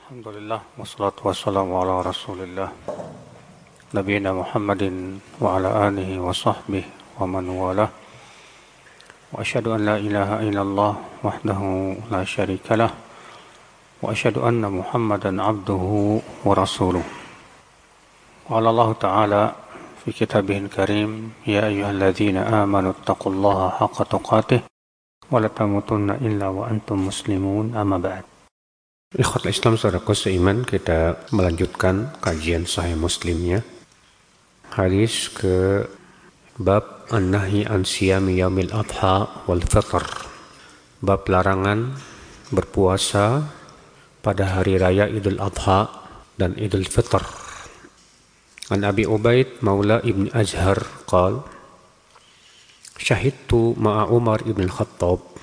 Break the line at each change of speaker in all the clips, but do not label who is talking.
Alhamdulillah wassalatu wassalamu ala Rasulillah nabiyina Muhammadin wa ala alihi wa sahbihi wa man walah wa asyhadu an la ilaha illallah wahdahu la syarikalah wa asyhadu anna Muhammadan abduhu wa rasuluh. Qala Allah Ta'ala fi kitabihil karim ya ayyuhalladzina amanu taqullaha haqqa tuqatih wa la tamutunna illa wa antum muslimun amma ba'd. Ikhwatul Islam, saudaraku seiman, kita melanjutkan kajian Sahih Muslimnya. Hadis ke bab an-nahyi an siyami yaumil adha wal fitr. Bab larangan berpuasa pada hari raya Idul Adha dan Idul Fitr. An Abi Ubaid Maula Ibn Azhar qala syahidtu ma'a Umar ibn al-Khattab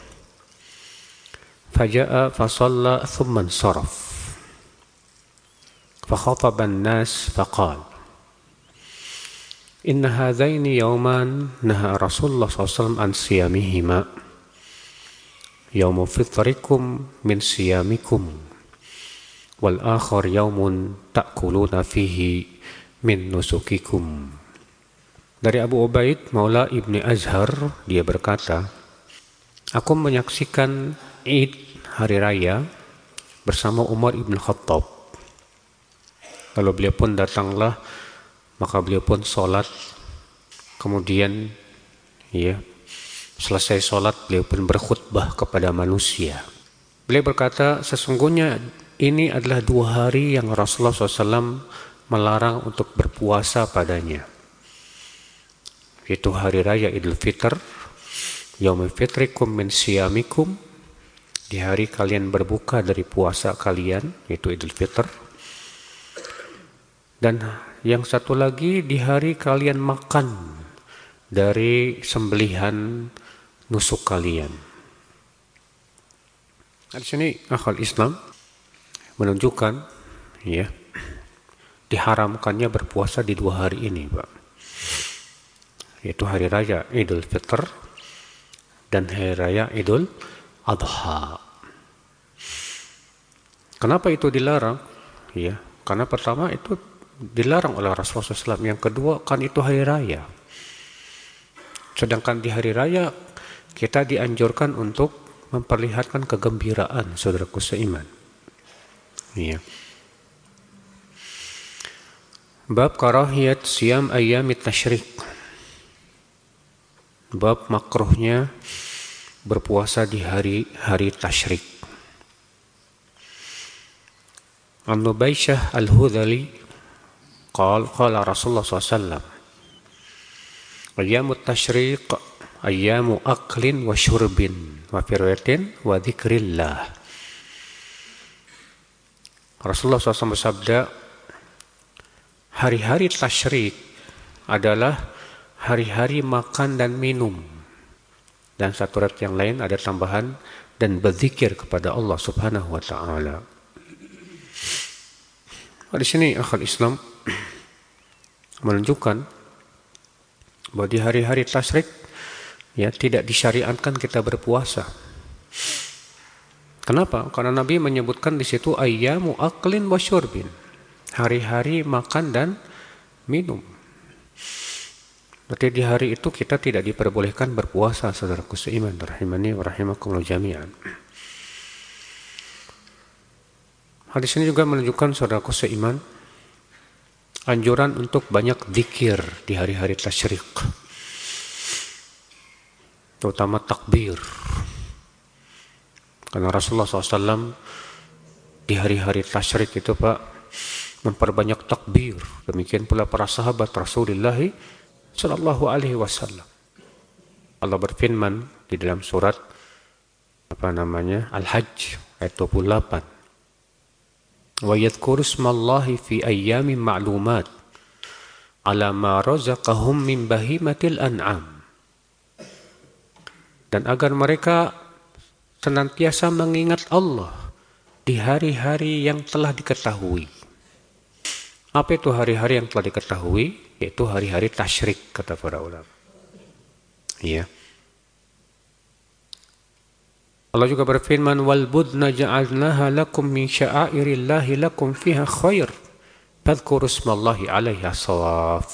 فجاء فصلى ثم انصرف فخطب الناس فقال إن هذين يومان نهى رسول الله صلى الله عليه وسلم عن صيامهما يوم فطركم من صيامكم والآخر يوم تأكلون فيه من نسككم. Dari Abu Ubaid Maula Ibni Azhar, dia berkata, aku menyaksikan Id hari raya bersama Umar ibn Khattab. Lalu beliau pun datanglah, maka beliau pun sholat. Kemudian selesai sholat beliau pun berkhutbah kepada manusia. Beliau berkata, sesungguhnya ini adalah 2 hari yang Rasulullah SAW melarang untuk berpuasa padanya, yaitu hari raya Idul Fitr, Yaumul Fitrikum min siyamikum, di hari kalian berbuka dari puasa kalian, yaitu Idul Fitr. Dan yang satu lagi, di hari kalian makan dari sembelihan nusuk kalian. Di sini akal Islam menunjukkan diharamkannya berpuasa di 2 hari ini, Pak. Yaitu hari raya Idul Fitr dan hari raya Idul Adha. Kenapa itu dilarang? Karena pertama itu dilarang oleh Rasulullah SAW. Yang kedua, kan itu hari raya. Sedangkan di hari raya kita dianjurkan untuk memperlihatkan kegembiraan, saudaraku seiman. Bab karahiyat siyam ayyamit tasyrik. Bab makruhnya berpuasa di hari-hari tasyrik. An Nubaisyah Al-Hudhali qala Rasulullah SAW ayyamut tasyrik ayyamu aklin wa syurbin wa firwatin wa dzikrillah. Rasulullah SAW bersabda, hari-hari tasyrik adalah hari-hari makan dan minum. Dan satu riwayat yang lain ada tambahan, dan berzikir kepada Allah Subhanahu wa taala. Di sini akal Islam menunjukkan bahwa di hari-hari tasyrik tidak disyariatkan kita berpuasa. Kenapa? Karena Nabi menyebutkan di situ ayyamu aklin wa syurbin, hari-hari makan dan minum. Berarti di hari itu kita tidak diperbolehkan berpuasa, saudaraku seiman, rahimani wa rahimakumullah jami'an. Hadis ini juga menunjukkan, saudaraku seiman, anjuran untuk banyak zikir di hari-hari tasyrik, terutama takbir. Karena Rasulullah SAW di hari-hari tasyrik itu, Pak, memperbanyak takbir. Demikian pula para sahabat Rasulullah Sallallahu Alaihi Wasallam. Allah berfirman di dalam surat Al-Hajj ayat 28. Wa yadhkuru ismallahi fi ayyamin ma'lumat ala ma razaqahum min bahimatil an'am. Dan agar mereka senantiasa mengingat Allah di hari-hari yang telah diketahui. Apa itu hari-hari yang telah diketahui? Yaitu hari-hari tasyrik, kata para ulama. Allah juga berfirman, wal budna ja'alnaha lakum min sya'airillahi lakum fiha khair fadhkuru ismallahi 'alaiha shawaf.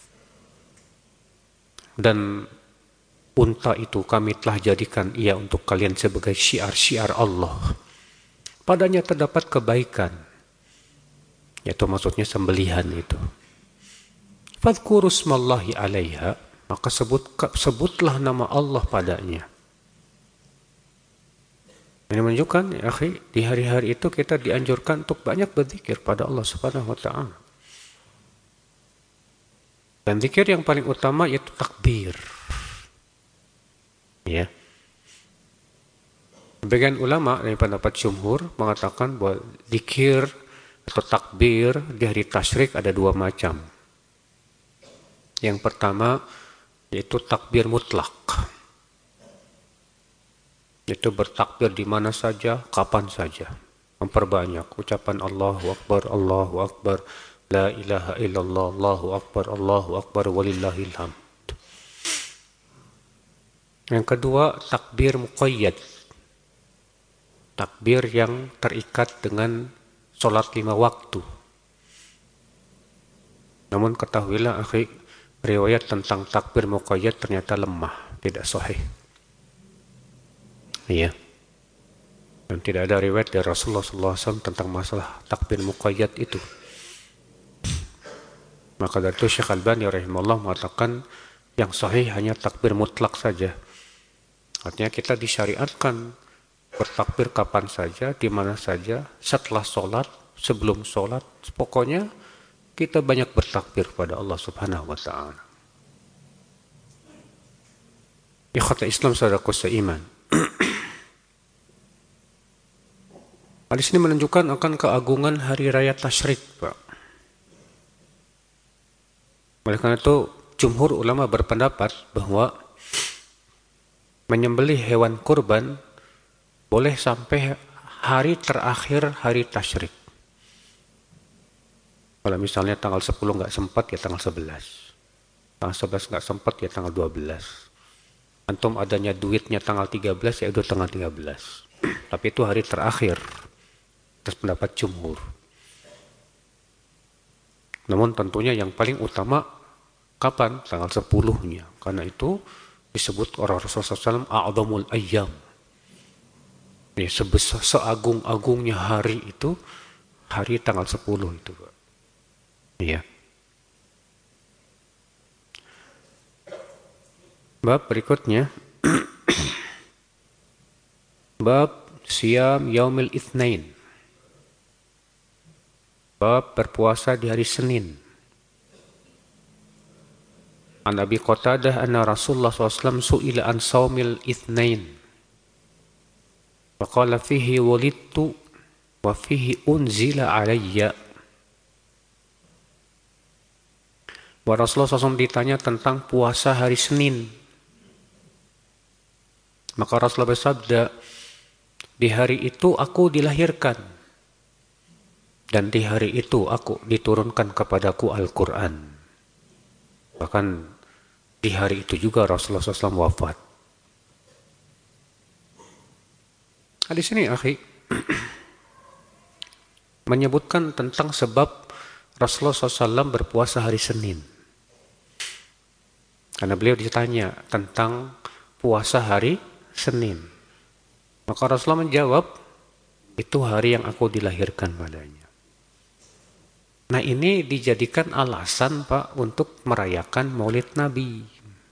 Dan unta itu kami telah jadikan ia untuk kalian sebagai syiar-syiar Allah. Padanya terdapat kebaikan, yaitu maksudnya sembelihan itu. Fadhkuru ismallahi 'alaiha, maka sebutlah nama Allah padanya. Ini menunjukkan, ya akhi, di hari-hari itu kita dianjurkan untuk banyak berzikir pada Allah Subhanahu wa taala. Dan zikir yang paling utama yaitu takbir. Ya. Sebagian ulama dari pendapat jumhur mengatakan bahwa zikir atau takbir di hari tasyrik ada dua macam. Yang pertama yaitu takbir mutlak. Yaitu bertakbir di mana saja, kapan saja. Memperbanyak ucapan Allahu Akbar, la ilaha illallah, Allahu Akbar, walillahil hamd. Yang kedua, takbir muqayyad. Takbir yang terikat dengan sholat 5 waktu. Namun ketahuilah, akhi, riwayat tentang takbir muqayyad ternyata lemah, tidak sahih. Iya. Dan tidak ada riwayat dari Rasulullah SAW tentang masalah takbir muqayyad itu. Maka dari itu Syekh Albani rahimahullah mengatakan yang sahih hanya takbir mutlak saja. Artinya kita disyariatkan bertakbir kapan saja, di mana saja, setelah sholat, sebelum sholat, pokoknya kita banyak bertakbir kepada Allah Subhanahu wa taala. Ikhwata Islam saudaraku seiman. Hadis ini menunjukkan akan keagungan hari raya tasyrik, Pak. Oleh karena itu, jumhur ulama berpendapat bahwa menyembelih hewan kurban boleh sampai hari terakhir hari tasyrik. Kalau misalnya tanggal 10 nggak sempat, ya tanggal 11. Tanggal 11 nggak sempat, ya tanggal 12. Antum adanya duitnya tanggal 13, ya udah tanggal 13. Tapi itu hari terakhir. Atas pendapat jumhur. Namun tentunya yang paling utama kapan? Tanggal 10-nya. Karena itu disebut oleh Rasulullah SAW a'zamul ayyam. Ya, sebesar seagung-agungnya hari itu hari tanggal 10 itu, Pak. Iya. Bab berikutnya bab siyam yaumil itsnain. Bab berpuasa di hari Senin. An Abi Qatadah anna Rasulullah SAW su'ila an saumil itsnain. Faqala fihi walidtu wa fihi unzila alayya. Bahwa Rasulullah SAW ditanya tentang puasa hari Senin. Maka Rasulullah bersabda, di hari itu aku dilahirkan. Dan di hari itu aku diturunkan kepadaku Al-Quran. Bahkan di hari itu juga Rasulullah SAW wafat. Hadis ini, akhi, menyebutkan tentang sebab Rasulullah SAW berpuasa hari Senin. Karena beliau ditanya tentang puasa hari Senin. Maka Rasulullah menjawab, itu hari yang aku dilahirkan padanya. Nah, ini dijadikan alasan, Pak, untuk merayakan Maulid Nabi.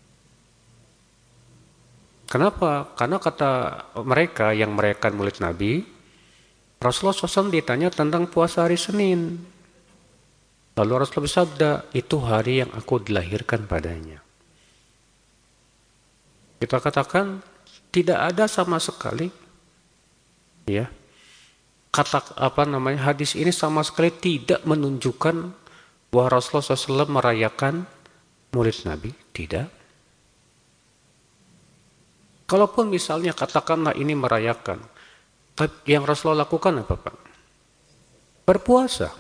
Kenapa? Karena kata mereka yang merayakan Maulid Nabi, Rasulullah SAW ditanya tentang puasa hari Senin. Lalu Rasulullah bersabda, itu hari yang aku dilahirkan padanya. Kita katakan tidak ada sama sekali, ya, hadis ini sama sekali tidak menunjukkan bahwa Rasulullah SAW merayakan Maulid Nabi. Tidak. Kalaupun misalnya katakanlah ini merayakan, yang Rasulullah lakukan apa, Pak? Berpuasa.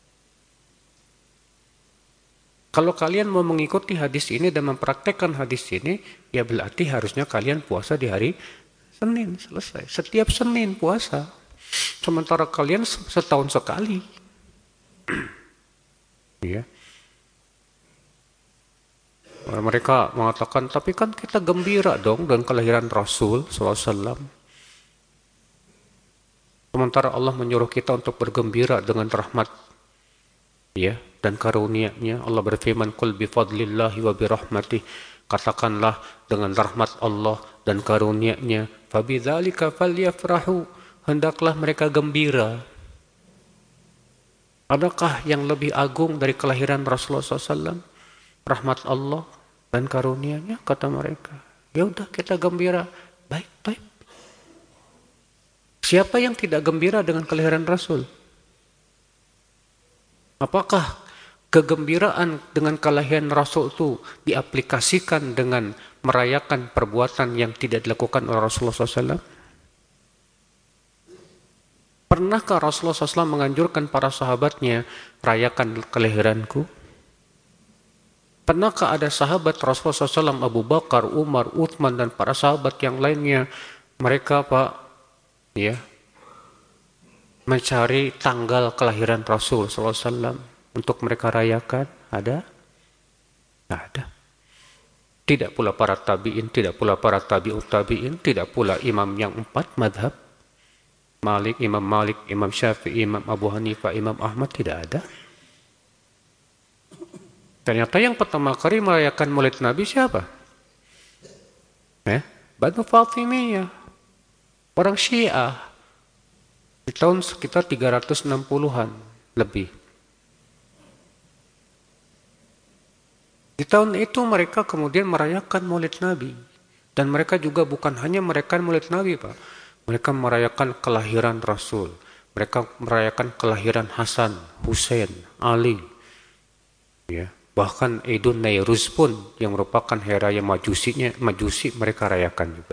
Kalau kalian mau mengikuti hadis ini dan mempraktekkan hadis ini, ya berarti harusnya kalian puasa di hari Senin selesai. Setiap Senin puasa. Sementara kalian setahun sekali. Ya. Mereka mengatakan, tapi kan kita gembira dong dengan kelahiran Rasul SAW. Sementara Allah menyuruh kita untuk bergembira dengan rahmat, ya, dan karunia-Nya. Allah berfirman, "Qul bi fadlillahi wa bi rahmatih." Katakanlah dengan rahmat Allah dan karunia-Nya, "Fa bidzalika falyafrahu." Hendaklah mereka gembira. Adakah yang lebih agung dari kelahiran Rasulullah SAW? Rahmat Allah dan karunia-Nya, kata mereka. Ya udah, kita gembira. Baik. Siapa yang tidak gembira dengan kelahiran Rasul? Apakah kegembiraan dengan kelahiran Rasul itu diaplikasikan dengan merayakan perbuatan yang tidak dilakukan oleh Rasulullah SAW? Pernahkah Rasulullah SAW menganjurkan para sahabatnya, rayakan kelahiranku? Pernahkah ada sahabat Rasulullah SAW, Abu Bakar, Umar, Uthman, dan para sahabat yang lainnya, mereka mencari tanggal kelahiran Rasul SAW untuk mereka rayakan? Ada? Tidak ada. Tidak pula para tabi'in, tidak pula para tabi'ut tabi'in, tidak pula imam yang 4 madhab. Imam Malik, Imam Syafi'i, Imam Abu Hanifah, Imam Ahmad, tidak ada. Ternyata yang pertama kali merayakan Maulid Nabi siapa? Banu Fatimiyah, orang Syiah, di tahun sekitar 360-an lebih. Di tahun itu mereka kemudian merayakan Maulid Nabi. Dan mereka juga bukan hanya merayakan Maulid Nabi, Pak. Mereka merayakan kelahiran Rasul. Mereka merayakan kelahiran Hasan, Husain, Ali. Ya. Bahkan Idul Nairuz pun yang merupakan hari raya Majusi mereka rayakan juga.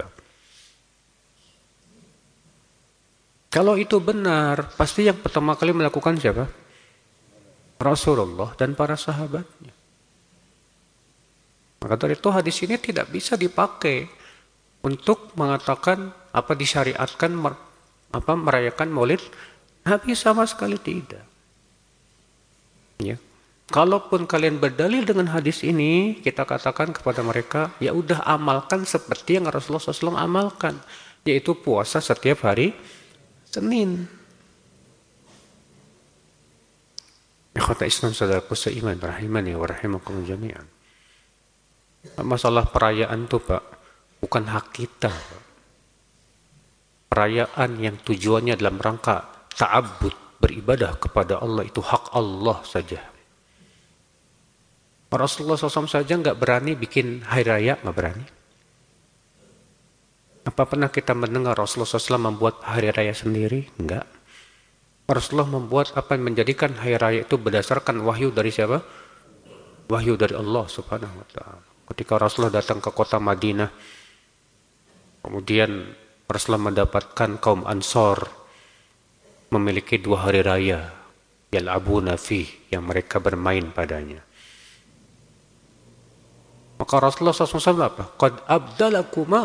Kalau itu benar, pasti yang pertama kali melakukan siapa? Rasulullah dan para sahabatnya. Maka dari itu hadis ini tidak bisa dipakai untuk mengatakan disyariatkan merayakan Maulid Nabi, sama sekali tidak. Ya. Kalaupun kalian berdalil dengan hadis ini, kita katakan kepada mereka, ya udah amalkan seperti yang Rasulullah SAW amalkan, yaitu puasa setiap hari Senin. Ikhwata Islam saudaraku seiman, rahimani wa rahimakum jami'an. Masalah perayaan itu, Pak, bukan hak kita, Pak. Perayaan yang tujuannya dalam rangka ta'abbud, beribadah kepada Allah, itu hak Allah saja. Rasulullah SAW saja nggak berani bikin hari raya, nggak berani. Apa pernah kita mendengar Rasulullah SAW membuat hari raya sendiri? Enggak. Rasulullah membuat menjadikan hari raya itu berdasarkan wahyu dari siapa? Wahyu dari Allah Subhanahu wa Ta'ala. Ketika Rasulullah datang ke kota Madinah, kemudian Rasulullah mendapatkan kaum Ansor memiliki 2 hari raya, yal'abuna fih, yang mereka bermain padanya. Maka Rasulullah SAW apa? Qad abdalakum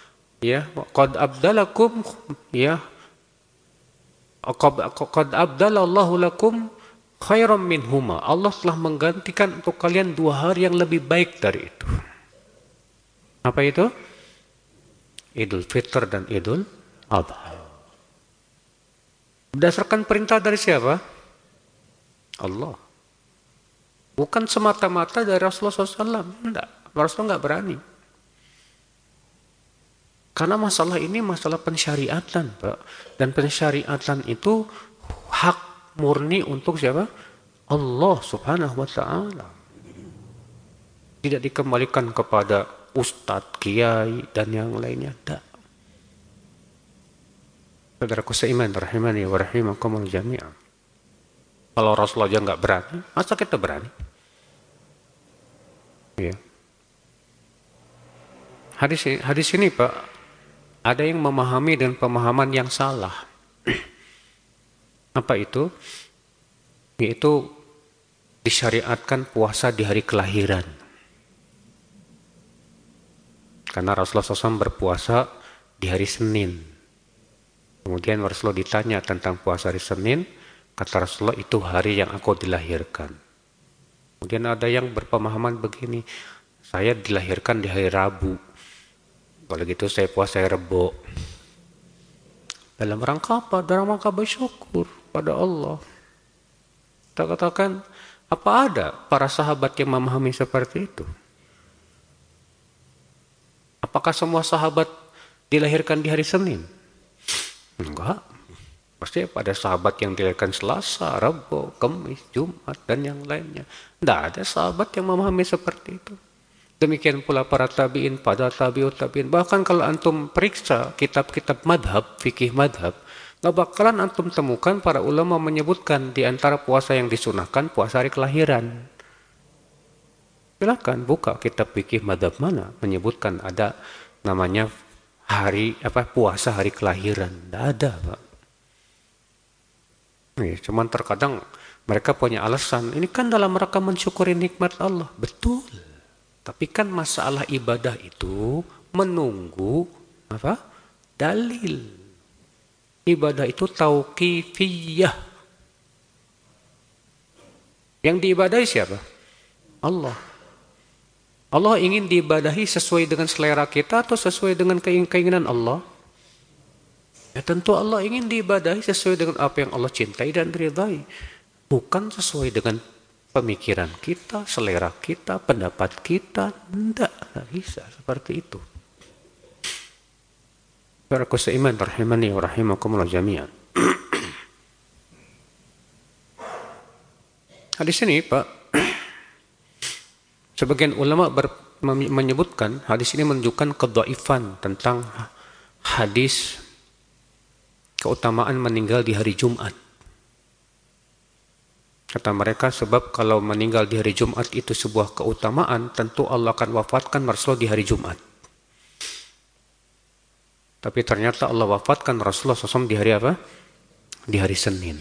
qad abdalallahu lakum khairam minhuma. Allah telah menggantikan untuk kalian 2 hari yang lebih baik dari itu. Apa itu? Idul Fitr dan Idul Adha. Berdasarkan perintah dari siapa? Allah. Bukan semata-mata dari Rasulullah SAW. Tidak. Rasulullah nggak berani. Karena masalah ini masalah pensyariatan, Pak. Dan pensyariatan itu hak murni untuk siapa? Allah Subhanahu wa Ta'ala. Tidak dikembalikan kepada ustadz, kiai, dan yang lainnya. Tidak. Saudaraku seiman, rahimani wa rahimakumul jami'ah. Kalau Rasulullah aja nggak berani, masa kita berani? Ya. Hadis ini, Pak, ada yang memahami dengan pemahaman yang salah. Apa itu? Yaitu disyariatkan puasa di hari kelahiran. Karena Rasulullah SAW berpuasa di hari Senin. Kemudian Rasulullah ditanya tentang puasa hari Senin, kata Rasulullah itu hari yang aku dilahirkan. Kemudian ada yang berpemahaman begini, saya dilahirkan di hari Rabu, kalau gitu saya puasa hari Rebo. Dalam rangka apa? Dalam rangka bersyukur pada Allah. Kita katakan, apa ada para sahabat yang memahami seperti itu? Apakah semua sahabat dilahirkan di hari Senin? Enggak. Pasti pada sahabat yang dilahirkan Selasa, Rabu, Kamis, Jumat, dan yang lainnya. Tidak ada sahabat yang memahami seperti itu. Demikian pula para tabi'in, pada tabi'ut tabi'in. Bahkan kalau antum periksa kitab-kitab madhab, fikih madhab, nggak bakalan antum temukan para ulama menyebutkan di antara puasa yang disunahkan puasa hari kelahiran. Silakan buka kitab fikih madhab mana menyebutkan ada namanya hari puasa hari kelahiran. Tidak ada, Pak. Cuman terkadang mereka punya alasan. Ini kan dalam rangka mensyukuri nikmat Allah. Betul. Tapi kan masalah ibadah itu menunggu dalil. Ibadah itu tauqifiyah. Yang diibadahi siapa? Allah. Allah ingin diibadahi sesuai dengan selera kita atau sesuai dengan keinginan Allah? Ya tentu Allah ingin diibadahi sesuai dengan apa yang Allah cintai dan ridhai. Bukan sesuai dengan pemikiran kita, selera kita, pendapat kita. Tidak bisa seperti itu. Baraku seiman rahimani wa rahimakumullah jami'an. Hadis ini, Pak, sebagian ulama menyebutkan hadis ini menunjukkan kedhaifan tentang hadis keutamaan meninggal di hari Jumat. Kata mereka, sebab kalau meninggal di hari Jumat itu sebuah keutamaan, tentu Allah akan wafatkan Rasulullah di hari Jumat. Tapi ternyata Allah wafatkan Rasulullah SAW di hari apa? Di hari Senin.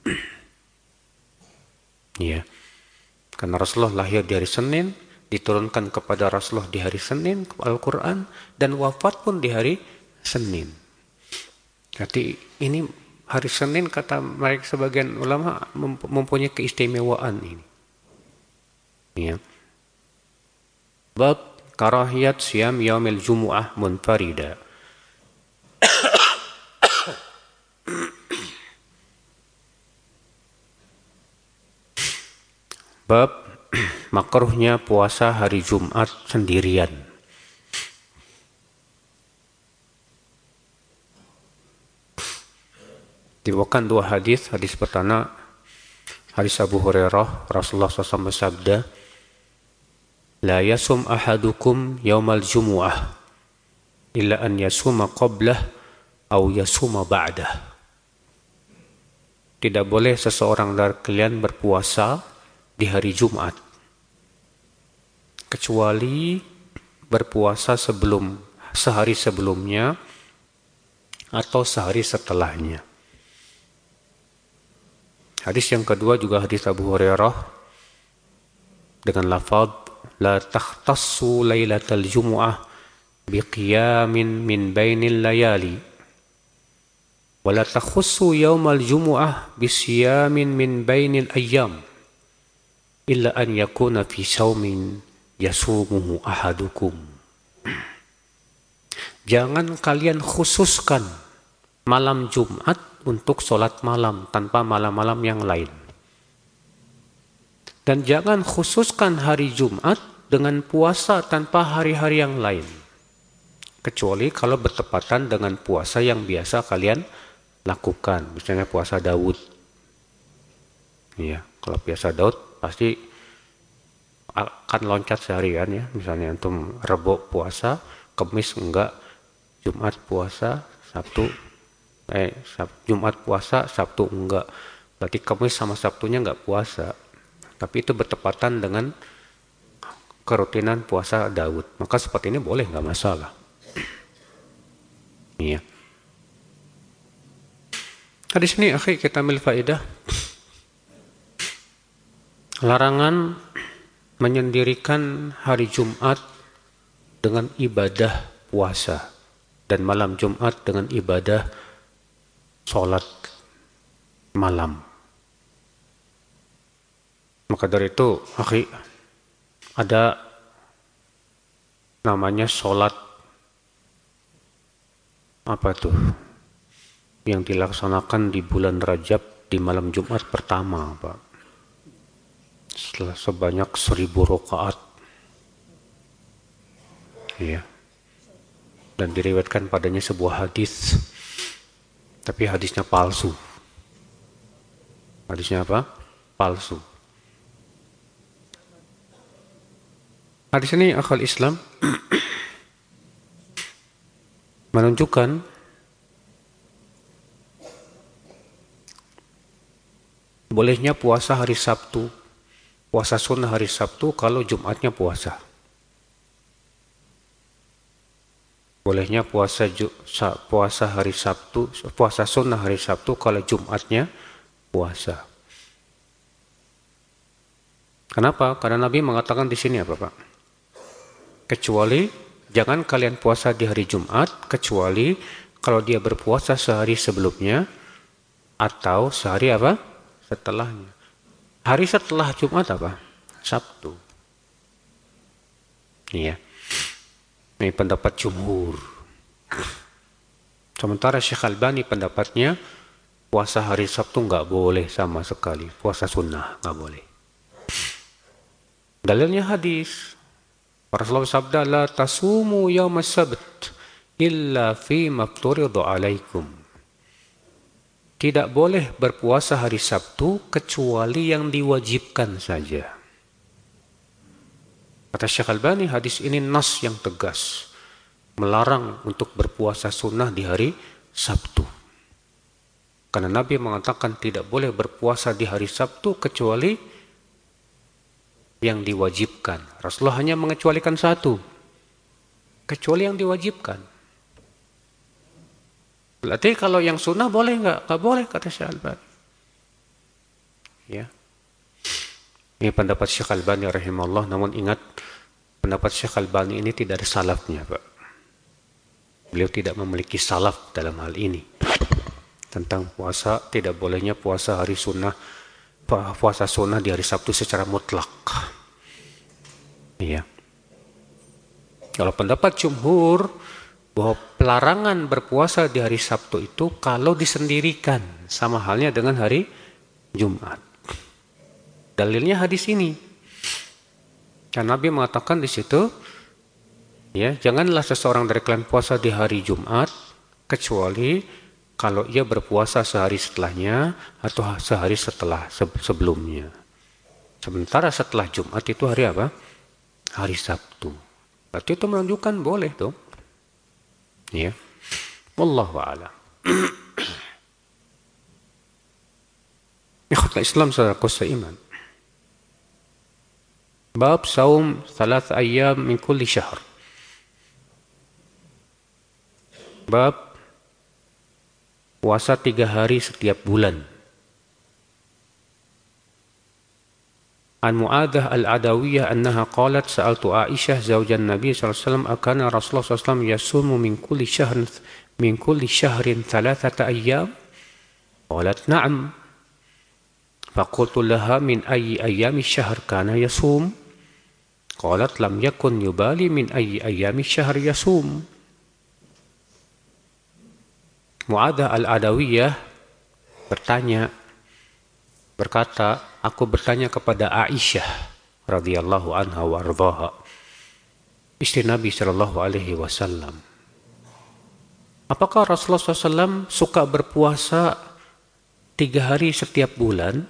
Ya. Karena Rasulullah lahir di hari Senin, diturunkan kepada Rasulullah di hari Senin Al-Quran, dan wafat pun di hari Senin. Jadi ini hari Senin kata mereka sebagian ulama mempunyai keistimewaan ini. Ya. Bab karahiyat siyam yaumil jumu'ah munfarida. Bab makruhnya puasa hari Jumat sendirian. Dibawakan dua hadis. Hadis pertama, hadis Abu Hurairah, Rasulullah SAW bersabda, "La yasum ahadukum yaumal jumu'ah illa an yasuma qablah aw yasuma ba'dah." Tidak boleh seseorang dari kalian berpuasa di hari Jumat kecuali berpuasa sehari sebelumnya atau sehari setelahnya. Hadis yang kedua juga hadis Abu Hurairah dengan lafaz la takhtassu lailatal jumu'ah biqiyamin min bainil layali wa la takhussu yaumal jumu'ah bisiyamin min bainil ayyam illa an yakuna fi saumin yasumuhu ahadukum. Jangan kalian khususkan malam Jumat untuk sholat malam tanpa malam-malam yang lain. Dan jangan khususkan hari Jumat dengan puasa tanpa hari-hari yang lain. Kecuali kalau bertepatan dengan puasa yang biasa kalian lakukan. Misalnya puasa Daud. Ya, kalau puasa Daud pasti akan loncat seharian ya. Misalnya antum Rebo puasa, Kamis enggak, Jumat puasa, Jumat puasa, Sabtu enggak. Berarti Kamis sama Sabtunya enggak puasa. Tapi itu bertepatan dengan kerutinan puasa Daud. Maka seperti ini boleh, enggak masalah. Iya. Hadis ini akhi kita ambil faedah. Larangan menyendirikan hari Jumat dengan ibadah puasa. dan malam Jumat dengan ibadah sholat malam. Maka dari itu, akhi, ada namanya sholat apa tuh yang dilaksanakan di bulan Rajab di malam Jumat pertama, Pak. Setelah sebanyak 1000 rakaat. Ya. Dan diriwayatkan padanya sebuah hadis, tapi hadisnya palsu. Hadisnya apa? Palsu. Hadis ini akal Islam menunjukkan bolehnya puasa hari Sabtu, puasa sunnah hari Sabtu kalau Jumatnya puasa. Bolehnya puasa hari Sabtu, puasa sunnah hari Sabtu kalau Jumatnya puasa. Kenapa? Karena Nabi mengatakan di sini apa, Pak? Kecuali jangan kalian puasa di hari Jumat, kecuali kalau dia berpuasa sehari sebelumnya atau sehari apa? Setelahnya. Hari setelah Jumat apa? Sabtu. Iya. Ini pendapat jumhur. Sementara Syekh Albani pendapatnya puasa hari Sabtu nggak boleh sama sekali. Puasa sunnah nggak boleh. Dalilnya hadis. Rasulullah sabda, la tasumu yawma sabt illa fi mafturidhu alaikum. Tidak boleh berpuasa hari Sabtu kecuali yang diwajibkan saja. Kata Syekh Albani, hadis ini nas yang tegas, melarang untuk berpuasa sunnah di hari Sabtu. Karena Nabi mengatakan tidak boleh berpuasa di hari Sabtu kecuali yang diwajibkan. Rasulullah hanya mengecualikan satu, kecuali yang diwajibkan. Berarti kalau yang sunnah boleh nggak? Nggak boleh, kata Syekh Albani. Ya. Ini pendapat Syekh Albani rahimahullah, namun ingat pendapat Syekh Albani ini tidak ada salafnya, Pak. Beliau tidak memiliki salaf dalam hal ini. Tentang puasa, tidak bolehnya puasa hari sunnah, puasa sunnah di hari Sabtu secara mutlak. Iya. Kalau pendapat jumhur bahwa pelarangan berpuasa di hari Sabtu itu kalau disendirikan, sama halnya dengan hari Jumat. Dalilnya hadis ini. Dan Nabi mengatakan di situ, ya, janganlah seseorang dari kalian puasa di hari Jumat kecuali kalau ia berpuasa sehari setelahnya atau sehari sebelumnya. Sementara setelah Jumat itu hari apa? Hari Sabtu. Berarti itu menunjukkan boleh tuh. Ya. Wallahu a'lam. Ikhwatul Islam saudaraku seiman. Bab saum 3 ayyam min kulli syahr. Bab puasa 3 hari setiap bulan. An Mu'adzah al-Adawiyah annaha qalat sa'altu Aisyah zawjan Nabi sallallahu alaihi wasallam akana Rasulullah sallallahu alaihi wasallam yasumu min kulli shahrin 3 ayyam? Qalat na'am. Faqultu laha min ayyi ayyami syahr kana yasum? Qalat lam yakun yubali min ayyi ayyami syahr yasum. Mu'adzah al-Adawiyah berkata, aku bertanya kepada Aisyah radhiyallahu anha wa ardhaha, istri Nabi sallallahu alaihi wasallam, apakah Rasulullah SAW suka berpuasa 3 hari setiap bulan?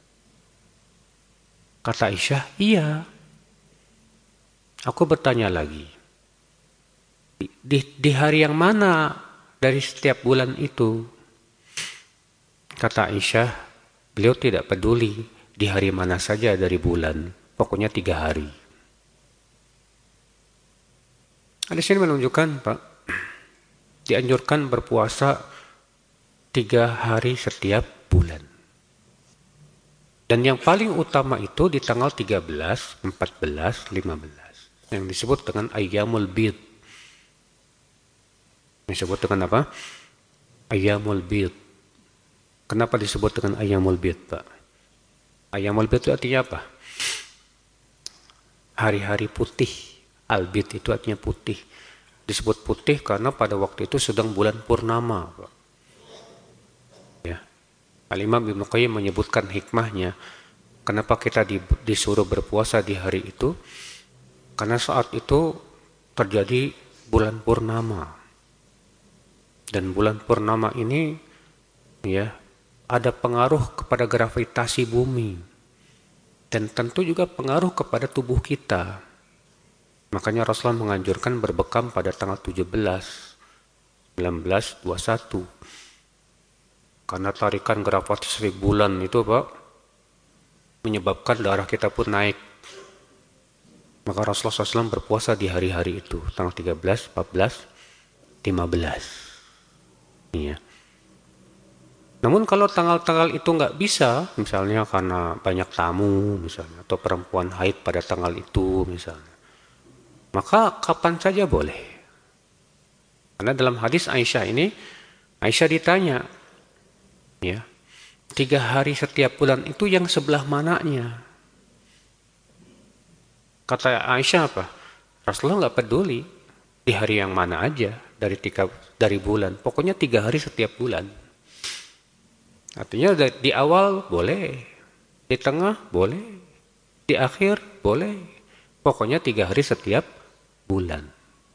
Kata Aisyah, iya. Aku bertanya lagi, di hari yang mana dari setiap bulan itu? Kata Aisyah, beliau tidak peduli di hari mana saja dari bulan, pokoknya 3 hari. Hadis ini menunjukkan, Pak, dianjurkan berpuasa 3 hari setiap bulan. Dan yang paling utama itu di tanggal 13, 14, 15. Yang disebut dengan Ayyamul Bid.
Disebut dengan apa? Ayyamul bid. Kenapa disebut dengan ayyamul bid, Pak? Ayyamul bid itu artinya apa? Hari-hari putih. Albid itu artinya putih. Disebut putih karena pada waktu itu sedang bulan purnama, Pak. Ya. Al-Imam Ibnu Qayyim menyebutkan hikmahnya kenapa kita disuruh berpuasa di hari itu, karena saat itu terjadi bulan purnama. Dan bulan purnama ini ya ada pengaruh kepada gravitasi bumi. Dan tentu juga pengaruh kepada tubuh kita. Makanya Rasulullah menganjurkan berbekam pada tanggal 17, 19, 21. Karena tarikan gravitasi bulan itu, Pak, menyebabkan darah kita pun naik. Maka Rasulullah SAW berpuasa di hari-hari itu, tanggal 13, 14, 15. Iya. Namun kalau tanggal-tanggal itu nggak bisa, misalnya karena banyak tamu, misalnya, atau perempuan haid pada tanggal itu, misalnya, maka kapan saja boleh. Karena dalam hadis Aisyah ini, Aisyah ditanya, ya, 3 hari setiap bulan itu yang sebelah mananya? Kata Aisyah apa? Rasulullah nggak peduli di hari yang mana aja dari bulan. Pokoknya 3 hari setiap bulan. Artinya di awal boleh, di tengah boleh, di akhir boleh. Pokoknya 3 hari setiap bulan.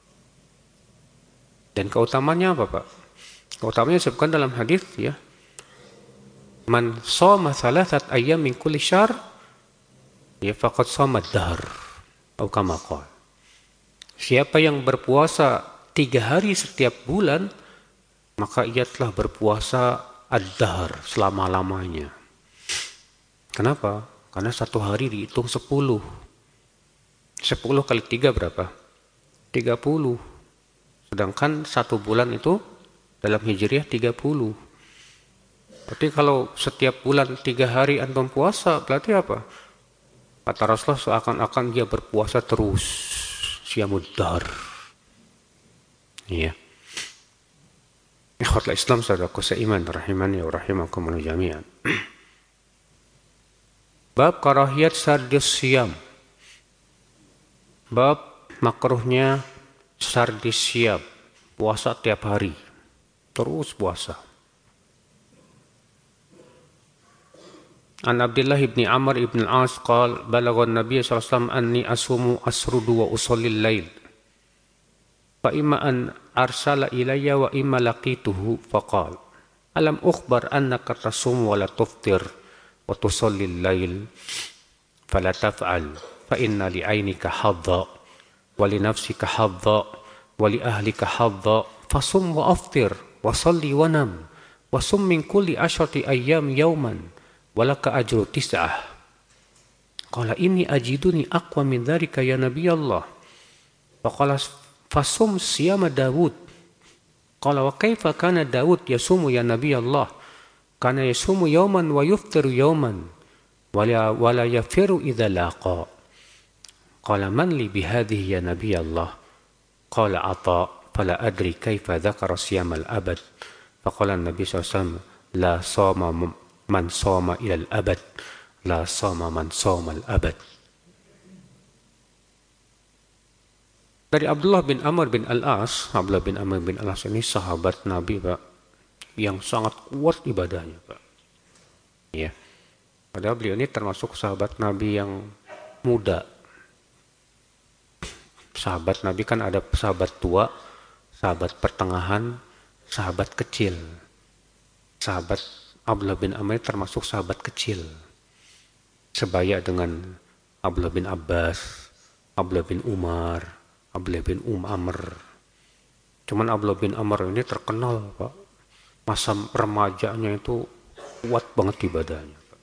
Dan keutamanya apa, Pak? Keutamanya disebutkan dalam hadis, ya. Man shoma thalathat ayyam min kulli syahr, ya faqad shoma ad-dahr. Atau kama qala. Siapa yang berpuasa 3 hari setiap bulan, maka ia telah berpuasa ad-dahr, selama-lamanya. Kenapa? Karena 1 hari dihitung 10. 10 kali 3 berapa? 30. Sedangkan 1 bulan itu dalam Hijriah 30. Berarti kalau setiap bulan 3 hari antum puasa, berarti apa? Kata Rasulullah seakan-akan dia berpuasa terus. Siyamud-dahr. Iya. Ikhwatul Islam, saudaraku seiman, rahimani wa rahimakumullah jami'an. Bab karahiyat sardis siyam. Bab makruhnya sardis siyam, puasa tiap hari, terus puasa. An Abdullah ibn Amr ibn al-As qala balagha an-nabiy sallallahu alaihi wasallam anni asumu asrudu wa usalli al-lail. Fa imma an arsala ilayya wa imma laqituhu faqala alam ukhbar annaka tasumu wa la tuftir wa tusalli al-lail fala taf'al fa inna li 'ainika hadda wa li nafsika hadda wa li ahlika hadda fasum wa aftir wa salli wa nam wa sum min kulli 10 ayyam yawman walaka ajru 9. Qala inni ajiduni aqwa min dzalika ya nabiyallah. Faqala fasum siyama Daud. Qala wa kaifa kana Daud yasumu ya nabiyallah? Kana yasumu yawman wa yuftiru yawman wala yafiru idza laqa. Qala man li bihadhihi ya nabiyallah? Qala ata fala adri kaifa dzakara siyamal abad. Faqala an-nabi sallallahu alaihi wasallam la sama man soma ilal abad, la soma man soma al abad. Dari Abdullah bin Amr bin al-As, Abdullah bin Amr bin al-As ini sahabat Nabi, Pak, yang sangat kuat ibadahnya, Pak. Ya. Padahal beliau ini termasuk sahabat Nabi yang muda. Sahabat Nabi kan ada sahabat tua, sahabat pertengahan, sahabat kecil. Sahabat Abdullah bin Amr termasuk sahabat kecil. Sebaya dengan Abdullah bin Abbas, Abdullah bin Umar, Abdullah bin Amr. Cuman Abdullah bin Amr ini terkenal, Pak. Masa remajanya itu kuat banget ibadahnya, Pak.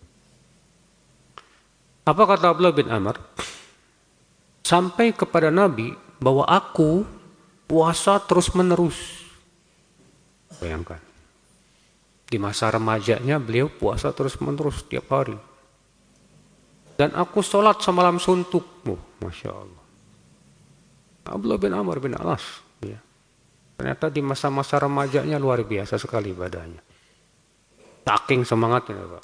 Apa kata Abdullah bin Amr? Sampai kepada Nabi bahwa aku puasa terus-menerus. Bayangkan. Di masa remajanya beliau puasa terus-menerus setiap hari. Dan aku sholat semalam suntuk. Masya Allah. Abdullah bin Amr bin al-As. Ya. Ternyata di masa-masa remajanya luar biasa sekali ibadahnya. Saking semangatnya, Pak.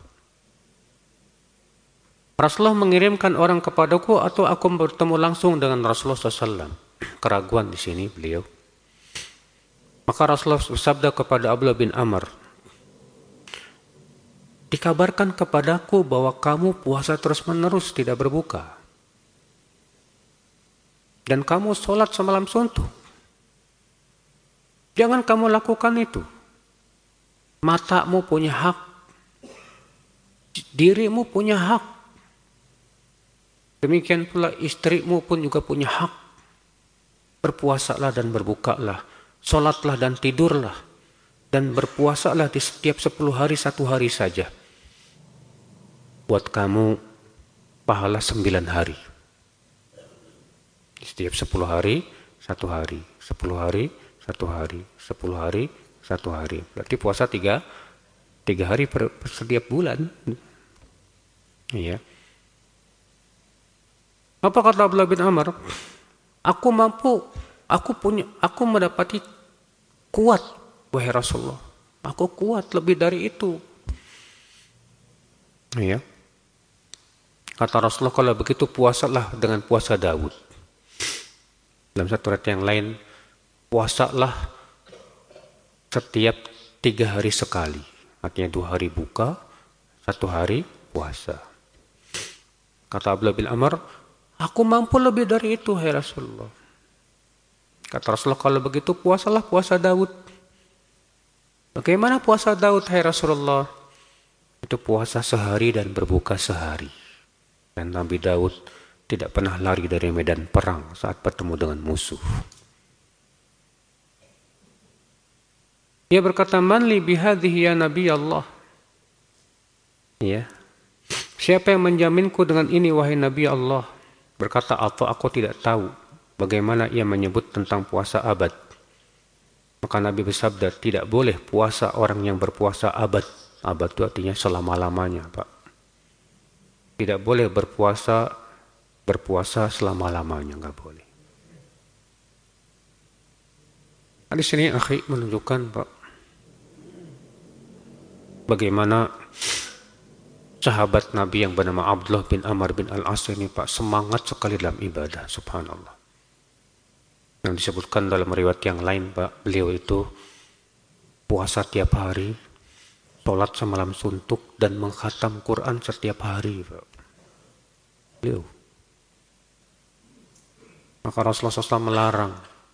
Rasulullah mengirimkan orang kepadaku atau aku bertemu langsung dengan Rasulullah SAW. Keraguan di sini beliau. Maka Rasulullah bersabda kepada Abdullah bin Amr, dikabarkan kepadaku bahwa kamu puasa terus-menerus tidak berbuka. Dan kamu sholat semalam suntuk. Jangan kamu lakukan itu. Matamu punya hak. Dirimu punya hak. Demikian pula istrimu pun juga punya hak. Berpuasalah dan berbukalah. Sholatlah dan tidurlah. Dan berpuasalah di setiap 10 hari 1 hari saja. Buat kamu pahala 9 hari. Setiap 10 hari 1 hari. 10 hari 1 hari. 10 hari 1 hari. Berarti puasa 3 hari per setiap bulan. Iya. Apa kata Abdullah bin Amr? Aku mendapati kuat, wahai Rasulullah. Aku kuat lebih dari itu. Iya. Kata Rasulullah, kalau begitu puasalah dengan puasa Daud. Dalam satu ayat yang lain, puasalah setiap 3 hari sekali. Artinya 2 hari buka, 1 hari puasa. Kata Abdullah bin Amr, aku mampu lebih dari itu, hai Rasulullah. Kata Rasulullah, kalau begitu puasalah puasa Daud. Bagaimana puasa Daud, hai Rasulullah? Itu puasa sehari dan berbuka sehari. Dan Nabi Daud tidak pernah lari dari medan perang saat bertemu dengan musuh. Dia berkata, man li bihadhihi ya Nabi Allah. Ya. Siapa yang menjaminku dengan ini wahai Nabi Allah? Berkata, atau aku tidak tahu bagaimana ia menyebut tentang puasa abad. Maka Nabi bersabda, tidak boleh puasa orang yang berpuasa abad. Abad itu artinya selama-lamanya, Pak. Tidak boleh berpuasa selama-lamanya, enggak boleh. Di sini akhi menunjukkan, Pak, bagaimana sahabat Nabi yang bernama Abdullah bin Amr bin Al-As ini, Pak, semangat sekali dalam ibadah, subhanallah. Yang disebutkan dalam riwayat yang lain, Pak, beliau itu puasa tiap hari, sholat semalam suntuk, dan mengkhatam Quran setiap hari, Pak. Beliau. Maka Rasulullah SAW melarang.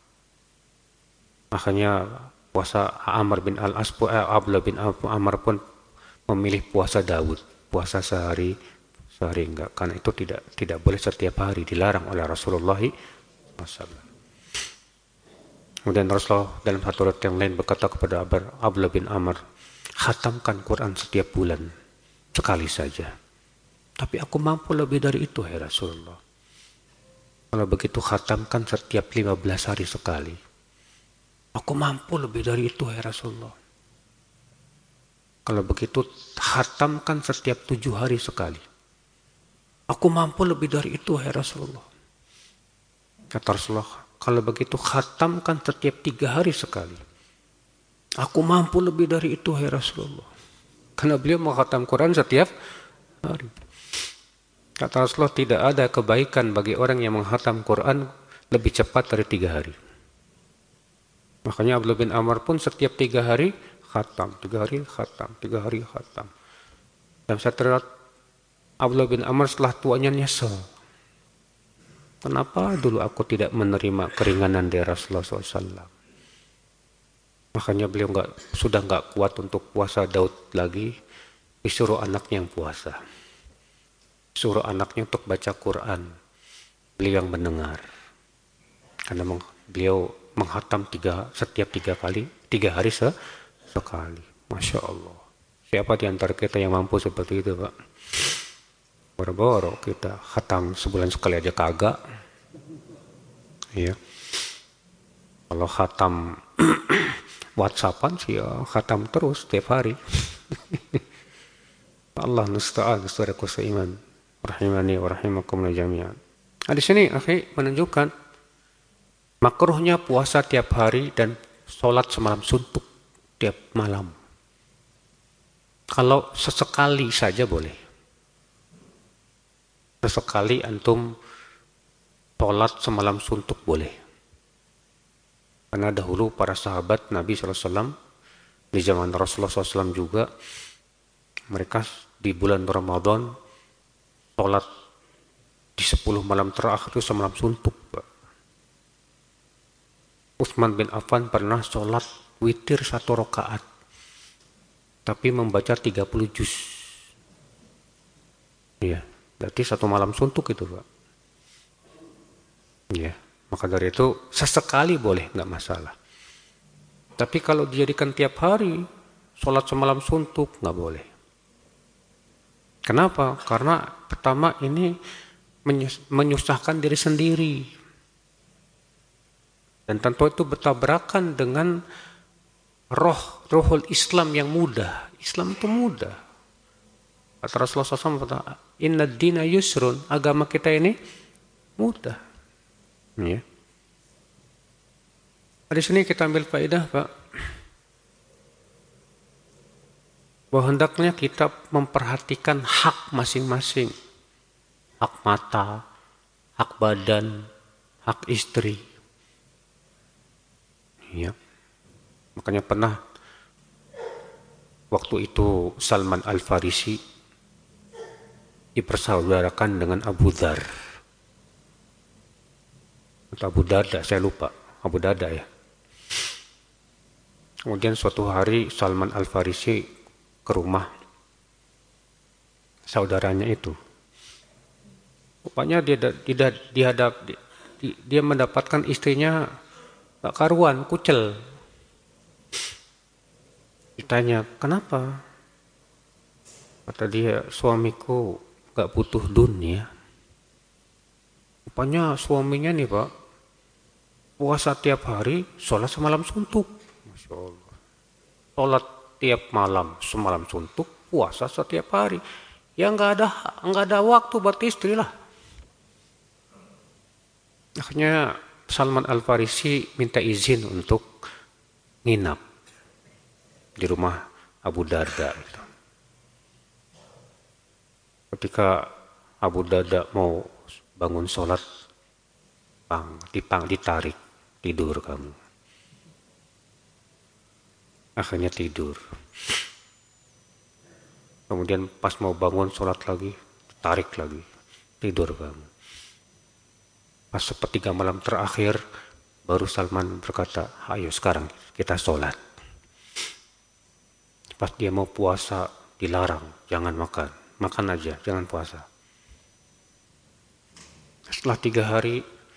Makanya puasa Amr bin Al-As, Abdullah bin Amr pun memilih puasa Daud, puasa sehari enggak, karena itu tidak boleh setiap hari, dilarang oleh Rasulullah SAW. Kemudian Rasulullah dalam satu riwayat yang lain berkata kepada Abdullah bin Amr, khatamkan Quran setiap bulan sekali saja. Tapi aku mampu lebih dari itu, hai Rasulullah. Kalau begitu khatamkan setiap 15 hari sekali. Aku mampu lebih dari itu, hai Rasulullah. Kalau begitu khatamkan setiap 7 hari sekali. Aku mampu lebih dari itu, hai Rasulullah. Kata Rasulullah, kalau begitu khatamkan setiap 3 hari sekali. Aku mampu lebih dari itu, hai Rasulullah. Karena beliau mengkhatam Quran setiap hari. Kata Rasulullah, tidak ada kebaikan bagi orang yang menghatam Quran lebih cepat dari 3 hari. Makanya Abdullah bin Amr pun setiap 3 hari khatam, 3 hari khatam, 3 hari khatam. Dan saya terlihat Abdullah bin Amr setelah tuanya nyesel. Kenapa dulu aku tidak menerima keringanan dari Rasulullah SAW? Makanya beliau sudah nggak kuat untuk puasa Daud lagi, disuruh anaknya yang puasa. Suruh anaknya untuk baca Quran. Beliau yang mendengar. Karena beliau menghatam setiap 3 hari sekali. Masya Allah. Siapa di antara kita yang mampu seperti itu, Pak? Boro-boro kita khatam sebulan sekali aja kagak. Iya. Kalau khatam WhatsAppan sih ya khatam terus setiap hari. Allah nusta'an, saudaraku seiman. Rahimani wa rahimakumullah jami'an. Di sini akhi menunjukkan makruhnya puasa tiap hari dan sholat semalam suntuk tiap malam. Kalau sesekali saja boleh. Sesekali antum sholat semalam suntuk boleh. Karena dahulu para sahabat Nabi SAW, di zaman Rasulullah SAW juga, mereka di bulan Ramadan sholat di 10 malam terakhir itu semalam suntuk. Utsman bin Affan pernah sholat witir 1 rakaat, tapi membaca 30 juz. Iya, berarti 1 malam suntuk itu, Pak. Iya, maka dari itu sesekali boleh, nggak masalah. Tapi kalau dijadikan tiap hari, sholat semalam suntuk, nggak boleh. Kenapa? Karena pertama ini menyusahkan diri sendiri. Dan tentu itu bertabrakan dengan rohul Islam yang mudah. Islam itu mudah. Kata Rasulullah SAW, inna dina yusrun, agama kita ini mudah. Ya. Di sini kita ambil faedah, Pak, bahwa hendaknya kita memperhatikan hak masing-masing. Hak mata, hak badan, hak istri. Ya. Makanya pernah waktu itu Salman Al-Farisi dipersaudarakan dengan Abu Dzar atau Abu Darda, saya lupa, Abu Darda ya. Kemudian suatu hari Salman Al-Farisi ke rumah saudaranya itu. Rupanya dia mendapatkan istrinya gak karuan, kucel. Ditanya, kenapa? Kata dia, suamiku gak butuh dunia. Rupanya suaminya nih, Pak, puasa tiap hari, sholat semalam suntuk. Masya Allah. Sholat tiap malam semalam suntuk, puasa setiap hari. Ya nggak ada waktu buat istri lah. Akhirnya Salman Al-Farisi minta izin untuk nginap di rumah Abu Darda. Ketika Abu Darda mau bangun sholat, ditarik, tidur kamu. Akhirnya tidur. Kemudian pas mau bangun sholat lagi, tarik lagi, tidur kamu. Pas sepertiga malam terakhir, baru Salman berkata, ayo sekarang kita sholat. Pas dia mau puasa, dilarang, jangan makan. Makan aja, jangan puasa. Setelah 3 hari,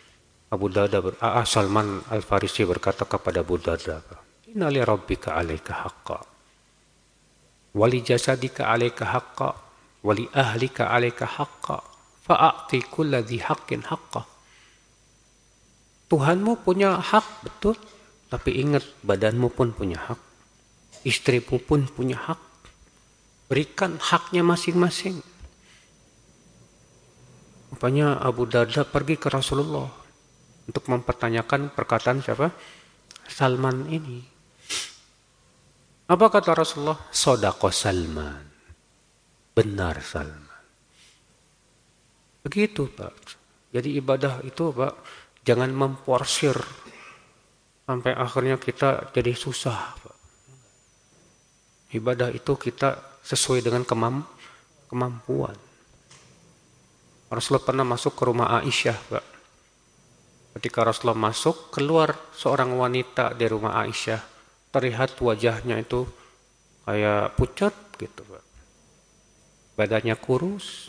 Salman Al-Farisi berkata kepada Abu Darda, inna li rabbika alaika haqqa, wali jasadika alaika haqqa, wali ahlika alaika haqqa, fa'ati kulla dhi haqqin haqqa. Tuhanmu punya hak, betul, tapi ingat badanmu pun punya hak, istrimu pun punya hak. Berikan haknya masing-masing. Rupanya Abu Darda pergi ke Rasulullah untuk mempertanyakan perkataan siapa? Salman ini. Apa kata Rasulullah? Sodaqo Salman. Benar Salman. Begitu, Pak. Jadi ibadah itu, Pak, jangan memporsir sampai akhirnya kita jadi susah, Pak. Ibadah itu kita sesuai dengan kemampuan. Rasulullah pernah masuk ke rumah Aisyah, Pak. Ketika Rasulullah masuk, keluar seorang wanita dari rumah Aisyah. Terlihat wajahnya itu kayak pucat gitu, Pak. Badannya kurus.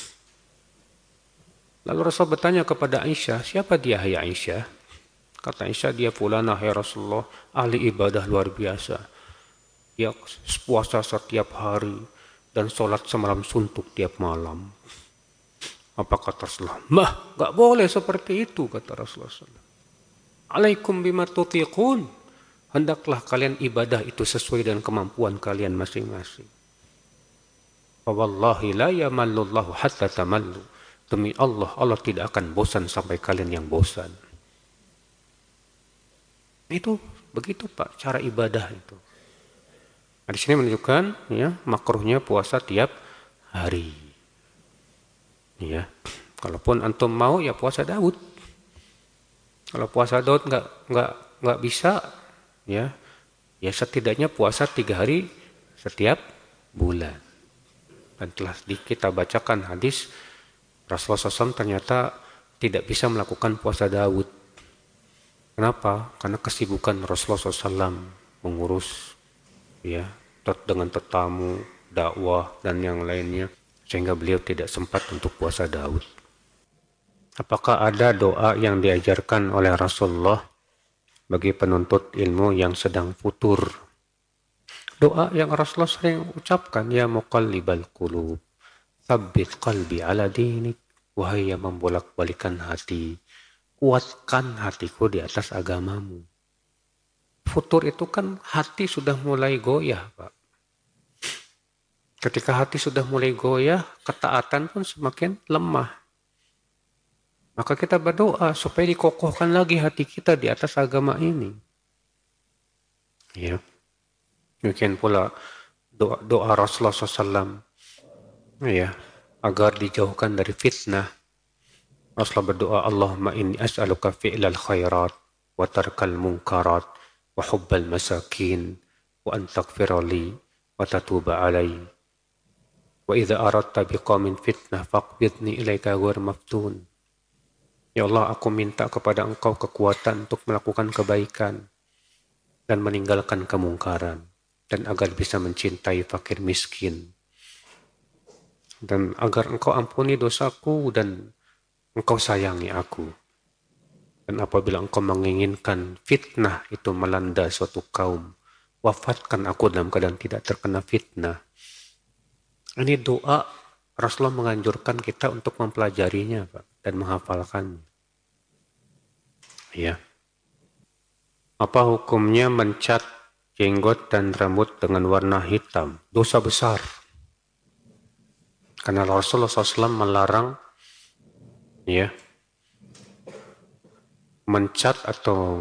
Lalu Rasul bertanya kepada Aisyah, siapa dia ya Aisyah? Kata Aisyah, dia fulanah ya Rasulullah, ahli ibadah luar biasa. Dia puasa setiap hari dan sholat semalam suntuk tiap malam. Apa kata Rasulullah? Gak boleh seperti itu, kata Rasulullah. Alaikum bima tutiqun. Hendaklah kalian ibadah itu sesuai dengan kemampuan kalian masing-masing. Wallahi la yamallullahu hatta tamallu. Demi Allah, Allah tidak akan bosan sampai kalian yang bosan. Itu Begitu Pak cara ibadah itu. Nah, di sini menunjukkan ya makruhnya puasa tiap hari. Ya. Kalaupun antum mau ya puasa Daud. Kalau puasa Daud nggak bisa ya setidaknya puasa 3 hari setiap bulan. Dan telah kita bacakan hadis Rasulullah SAW ternyata tidak bisa melakukan puasa Daud. Kenapa? Karena kesibukan Rasulullah SAW mengurus ya dengan tetamu, dakwah dan yang lainnya sehingga beliau tidak sempat untuk puasa Daud. Apakah ada doa yang diajarkan oleh Rasulullah bagi penuntut ilmu yang sedang futur? Doa yang Rasulullah sering ucapkan, ya muqallibal qulub, tsabbit qalbi ala dinik, wahai yang membolak-balikan hati, kuatkan hatiku di atas agamamu. Futur itu kan hati sudah mulai goyah, Pak. Ketika hati sudah mulai goyah, ketaatan pun semakin lemah. Maka kita berdoa supaya dikokohkan lagi hati kita di atas agama ini. Ya. Mungkin pula doa Rasulullah SAW ya, agar dijauhkan dari fitnah. Rasulullah berdoa, Allahumma inni as'aluka fi'lal khairat wa tarkal munkarat wa hubbal masakin wa an taghfirali wa tatuba alai wa idza aradta biqaumin fitnah faqbidni ilaika ghairu maftun. Ya Allah, aku minta kepada Engkau kekuatan untuk melakukan kebaikan dan meninggalkan kemungkaran, dan agar bisa mencintai fakir miskin, dan agar Engkau ampuni dosaku dan Engkau sayangi aku. Dan apabila Engkau menginginkan fitnah itu melanda suatu kaum, wafatkan aku dalam keadaan tidak terkena fitnah. Ini doa Rasulullah menganjurkan kita untuk mempelajarinya, Pak, dan menghafalkannya. Ya. Apa hukumnya mencat jenggot dan rambut dengan warna hitam? Dosa besar. Karena Rasulullah SAW melarang ya mencat atau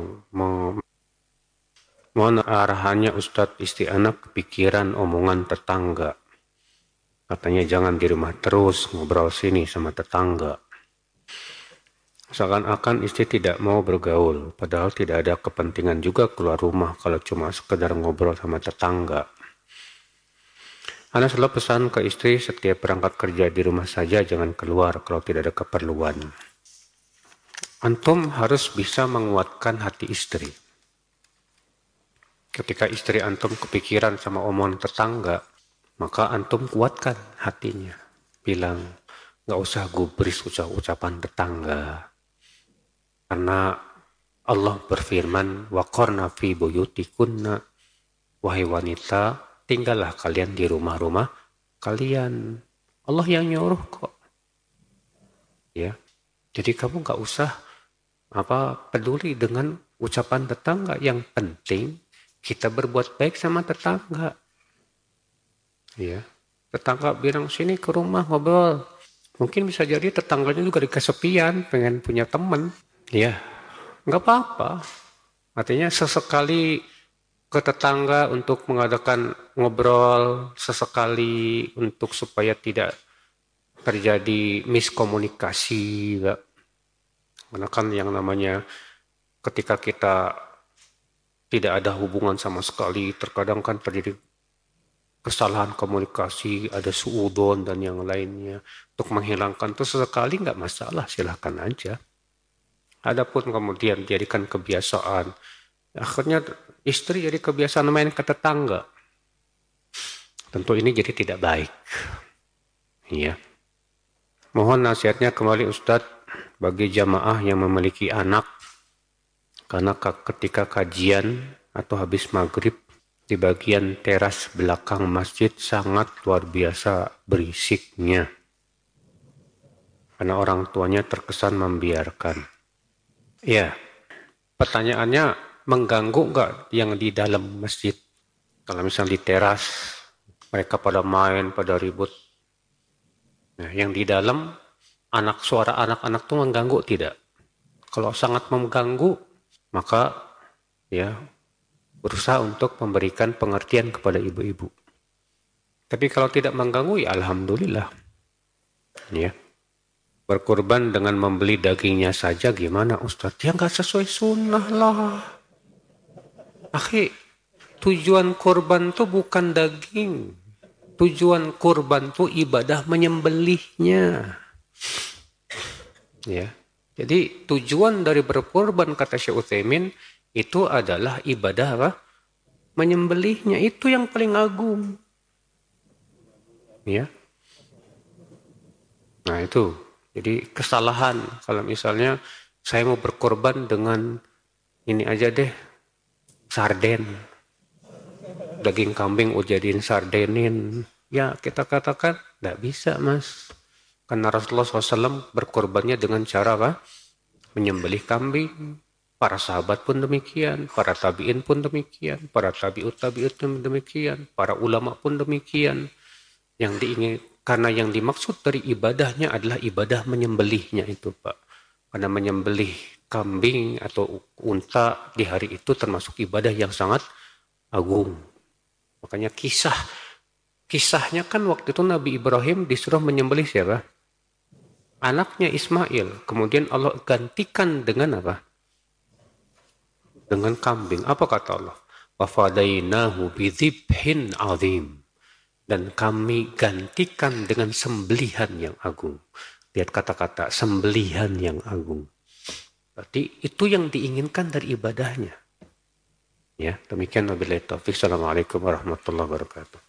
mohon arahannya Ustadz Isti'anah kepikiran omongan tetangga. Katanya jangan di rumah terus, ngobrol sini sama tetangga. Seakan-akan istri tidak mau bergaul, padahal tidak ada kepentingan juga keluar rumah kalau cuma sekedar ngobrol sama tetangga. Ana selalu pesan ke istri setiap berangkat kerja di rumah saja, jangan keluar kalau tidak ada keperluan. Antum harus bisa menguatkan hati istri. Ketika istri antum kepikiran sama omongan tetangga, maka antum kuatkan hatinya. Bilang, gak usah gubris ucapan tetangga. Karena Allah berfirman, waqarna fi buyutikunna, wahai wanita, tinggallah kalian di rumah-rumah kalian. Allah yang nyuruh kok. Ya. Jadi kamu gak usah peduli dengan ucapan tetangga. Yang penting kita berbuat baik sama tetangga. Ya. Tetangga bilang sini ke rumah ngobrol. Mungkin bisa jadi tetangganya juga kesepian, pengen punya teman. Ya, nggak apa-apa. Artinya sesekali ke tetangga untuk mengadakan ngobrol, sesekali untuk supaya tidak terjadi miskomunikasi. Karena kan yang namanya ketika kita tidak ada hubungan sama sekali, terkadang kan terjadi kesalahan komunikasi, ada suudon dan yang lainnya. Untuk menghilangkan itu sesekali nggak masalah, silahkan aja. Adapun kemudian dijadikan kebiasaan, akhirnya istri jadi kebiasaan main ke tetangga. Tentu ini jadi tidak baik. Ya. Mohon nasihatnya kembali Ustadz bagi jamaah yang memiliki anak, karena ketika kajian atau habis maghrib di bagian teras belakang masjid sangat luar biasa berisiknya. Karena orang tuanya terkesan membiarkan. Ya, pertanyaannya mengganggu nggak yang di dalam masjid? Kalau misalnya di teras, mereka pada main, pada ribut. Nah, yang di dalam, suara anak-anak itu mengganggu tidak? Kalau sangat mengganggu, maka ya berusaha untuk memberikan pengertian kepada ibu-ibu. Tapi kalau tidak mengganggu, ya alhamdulillah. Ya. Berkorban dengan membeli dagingnya saja gimana Ustadz? Ya nggak sesuai sunnah lah. Akhi, tujuan korban tuh bukan daging. Tujuan korban tuh ibadah menyembelihnya. Ya. Jadi tujuan dari berkorban kata Syekh Utsaimin itu adalah ibadah apa? Menyembelihnya, itu yang paling agung. Ya. Nah itu, jadi kesalahan kalau misalnya saya mau berkorban dengan ini aja deh, sarden. Daging kambing jadiin sardenin. Ya kita katakan, tidak bisa mas. Karena Rasulullah SAW berkorbannya dengan cara apa? Menyembelih kambing. Para sahabat pun demikian, para tabi'in pun demikian, para tabi'ut pun demikian, para ulama pun demikian. Yang diingin, karena yang dimaksud dari ibadahnya adalah ibadah menyembelihnya itu Pak. Karena menyembelih kambing atau unta di hari itu termasuk ibadah yang sangat agung. Makanya kisahnya kan waktu itu Nabi Ibrahim disuruh menyembelih siapa? Anaknya Ismail. Kemudian Allah gantikan dengan apa? Dengan kambing. Apa kata Allah? Wafadainahu bidzibhin azim. Dan kami gantikan dengan sembelihan yang agung. Lihat kata-kata sembelihan yang agung. Berarti itu yang diinginkan dari ibadahnya. Ya, demikian wabillahi taufik. Assalamualaikum warahmatullahi wabarakatuh.